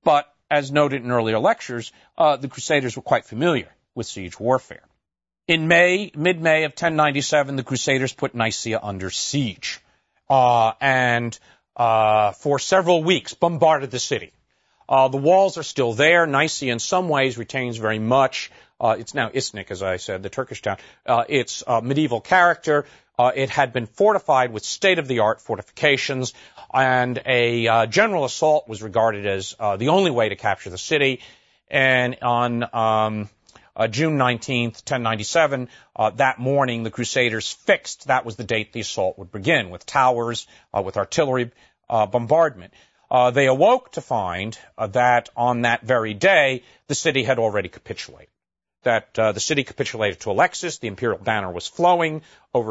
But, as noted in earlier lectures, the Crusaders were quite familiar with siege warfare. In mid-May of 1097, the Crusaders put Nicaea under siege, and for several weeks bombarded the city. The walls are still there. Nicaea, in some ways, retains very much. It's now Iznik, as I said, the Turkish town. Its medieval character. It had been fortified with state-of-the-art fortifications, and a general assault was regarded as the only way to capture the city. And on June 19th, 1097, that morning, the Crusaders fixed that was the date the assault would begin, with towers, with artillery bombardment. They awoke to find that on that very day, the city had already capitulated. That the city capitulated to Alexis, the imperial banner was flying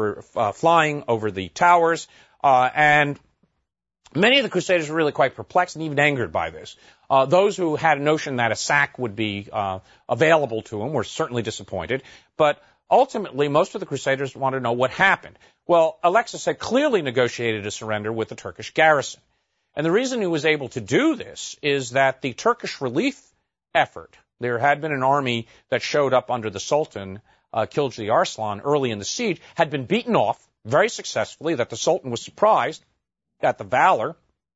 over the towers, and many of the Crusaders were really quite perplexed and even angered by this. Those who had a notion that a sack would be available to them were certainly disappointed, but ultimately most of the Crusaders wanted to know what happened. Well, Alexis had clearly negotiated a surrender with the Turkish garrison. And the reason he was able to do this is that the Turkish relief effort, there had been an army that showed up under the Sultan, Kilji Arslan, early in the siege, had been beaten off very successfully, that the Sultan was surprised at the valor.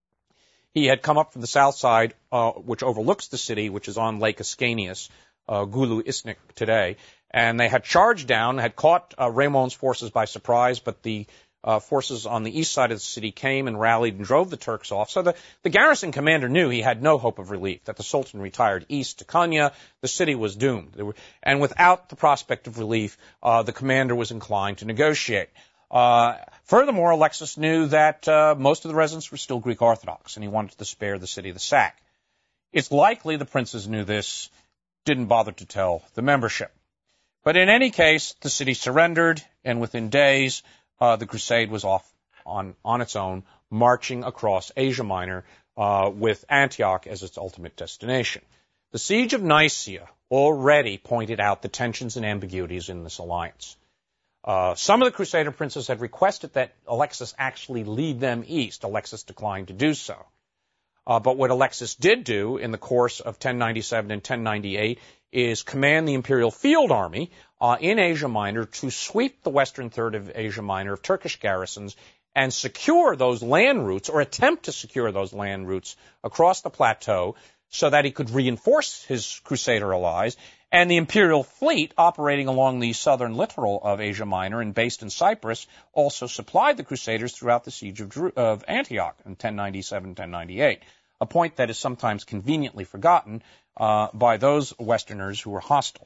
He had come up from the south side, which overlooks the city, which is on Lake Ascanius, Gulu Iznik today, and they had charged down, had caught Raymond's forces by surprise, but the forces on the east side of the city came and rallied and drove the Turks off. So the garrison commander knew he had no hope of relief, that the Sultan retired east to Konya. The city was doomed. And without the prospect of relief, the commander was inclined to negotiate. Furthermore, Alexis knew that most of the residents were still Greek Orthodox, and he wanted to spare the city the sack. It's likely the princes knew this, didn't bother to tell the membership. But in any case, the city surrendered, and within days, the crusade was off on its own, marching across Asia Minor with Antioch as its ultimate destination. The siege of Nicaea already pointed out the tensions and ambiguities in this alliance. Some of the Crusader princes had requested that Alexis actually lead them east. Alexis declined to do so. But what Alexis did do in the course of 1097 and 1098 is command the imperial field army in Asia Minor to sweep the western third of Asia Minor of Turkish garrisons and secure those land routes, or attempt to secure those land routes across the plateau, so that he could reinforce his Crusader allies. And the imperial fleet operating along the southern littoral of Asia Minor and based in Cyprus also supplied the Crusaders throughout the siege of Antioch in 1097-1098, a point that is sometimes conveniently forgotten by those Westerners who were hostile.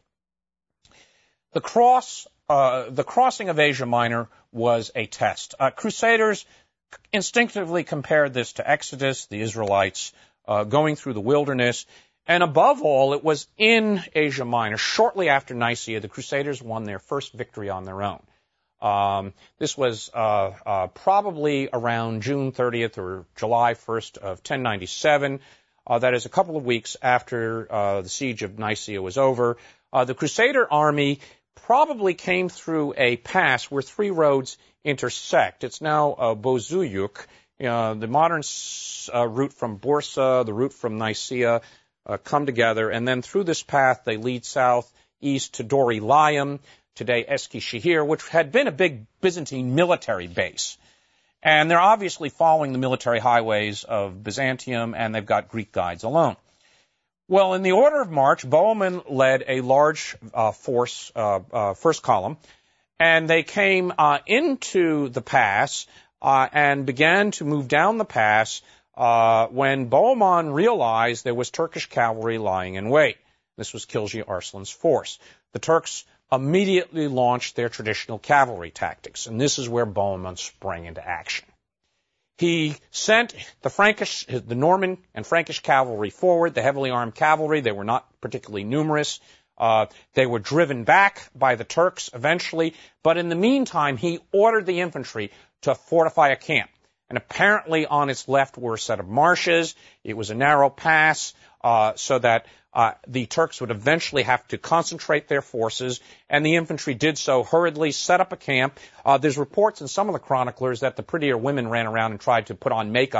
The crossing of Asia Minor was a test. Crusaders instinctively compared this to Exodus, the Israelites going through the wilderness. And above all, it was in Asia Minor, shortly after Nicaea, the Crusaders won their first victory on their own. This was probably around June 30th or July 1st of 1097. That is a couple of weeks after the siege of Nicaea was over. The Crusader army probably came through a pass where three roads intersect. It's now Bozuyuk, the modern route from Bursa, the route from Nicaea, come together, and then through this path they lead southeast to Dorilayim, today Eskişehir, which had been a big Byzantine military base. And they're obviously following the military highways of Byzantium, and they've got Greek guides alone. Well, in the order of march, Bohemond led a large force, first column, and they came into the pass and began to move down the pass when Bohemond realized there was Turkish cavalry lying in wait. This was Kilji Arslan's force. The Turks immediately launched their traditional cavalry tactics, and this is where Bohemond sprang into action. He sent the Norman and Frankish cavalry forward, the heavily armed cavalry. They were not particularly numerous. They were driven back by the Turks eventually, but in the meantime, he ordered the infantry to fortify a camp. And apparently on its left were a set of marshes. It was a narrow pass, so that the Turks would eventually have to concentrate their forces, and the infantry did so hurriedly, set up a camp. There's reports in some of the chroniclers that the prettier women ran around and tried to put on makeup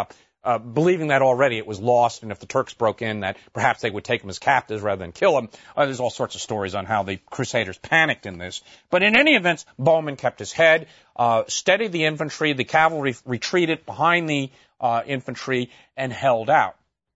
believing that already it was lost, and if the Turks broke in, that perhaps they would take him as captives rather than kill him. There's all sorts of stories on how the Crusaders panicked in this. But in any event, Bowman kept his head, steadied the infantry, the cavalry retreated behind the infantry, and held out.